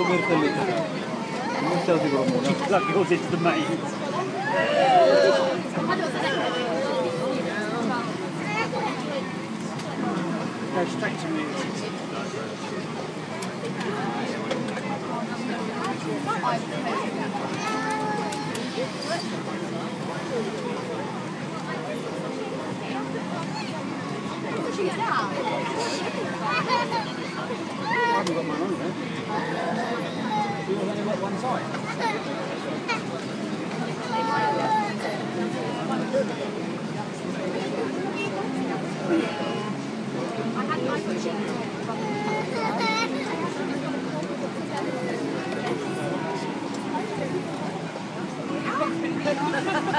That goes into the mains. Go straight to me. I haven't got mine on there. You only got one side?